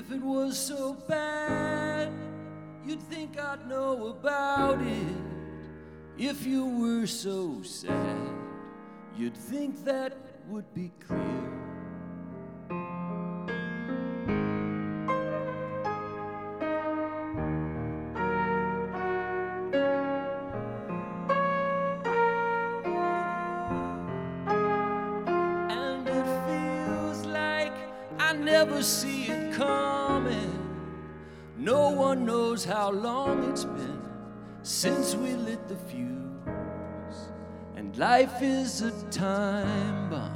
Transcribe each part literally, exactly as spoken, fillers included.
If it was so bad, you'd think I'd know about it. If you were so sad, you'd think that would be clear. And it feels like I never see it coming. No one knows how long it's been since we lit the fuse, and life is a time bomb.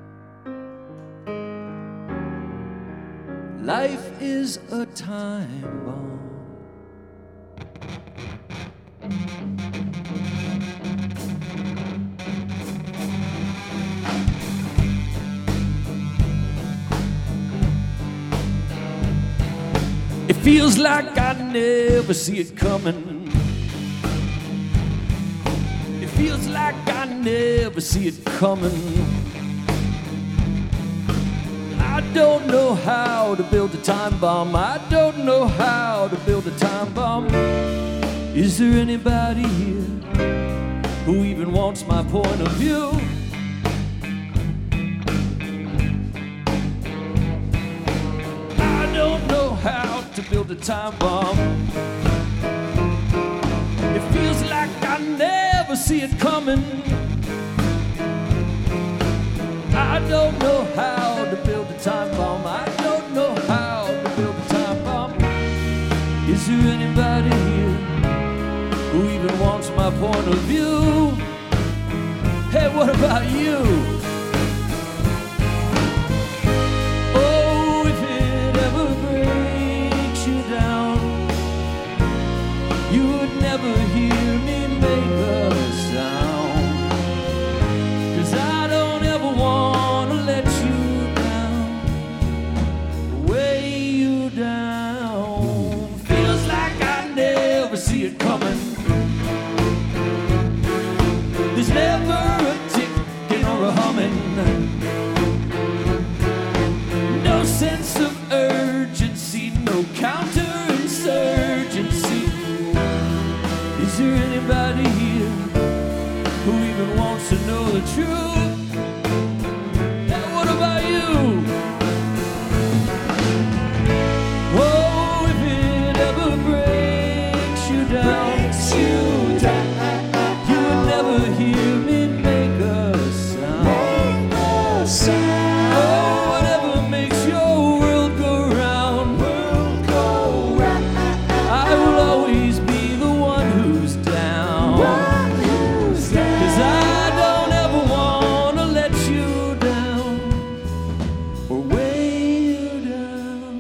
Life is a time bomb. It feels like I never see it coming. It feels like I never see it coming. I don't know how to build a time bomb. I don't know how to build a time bomb. Is there anybody here who even wants my point of view? I don't know how to build a time bomb. It feels like I never see it coming. I don't know how to build a time bomb. I don't know how to build a time bomb. Is there anybody here who even wants my point of view? Hey, what about you? Oh, if it ever breaks you down, you would never hear me make a sound. 'Cause I don't ever want to let you down, weigh you down. Feels like I never see it coming. There's never a ticking or a humming. No sense of urgency, no counterinsurgency. Is there anybody here who even wants to know the truth? And what about you? Oh, if it ever breaks you down, breaks you down, you would never hear me make a sound. Make a sound. Oh, whatever makes your world go round, world go round. I will always be the one who's down. One who's down. 'Cause I don't ever want to let you down or weigh you down.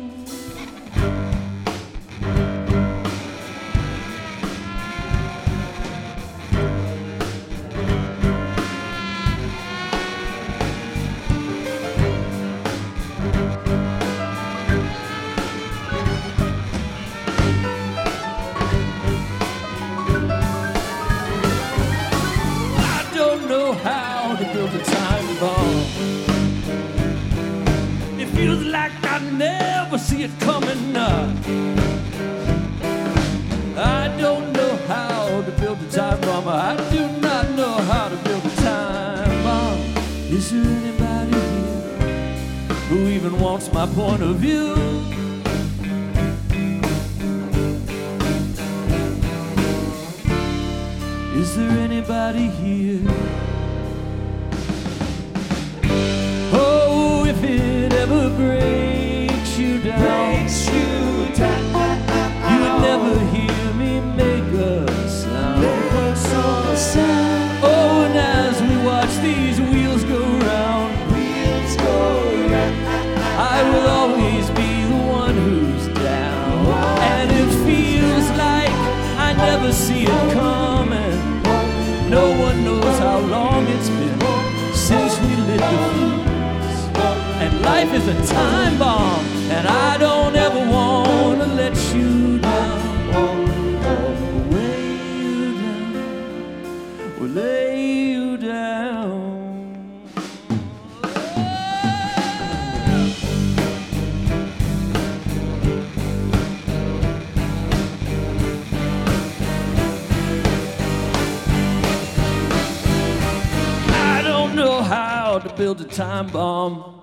I don't know how to build a time bomb. It feels like I never see it coming. uh. I don't know how to build a time bomb. I do not know how to build a time bomb. Is there anybody here who even wants my point of view? Is there anybody here? Oh, if it ever breaks you down, breaks you down, you would never hear me make a sound. Make a sound. Oh, and as we watch these wheels go round, wheels go round, I will always be the one who's down. And it feels like I never see it coming. No one knows how long it's been since we lit the fuse, and life is a time bomb, and I don't ever want to let you down, weigh you down, or lay you down. hard to build a time bomb.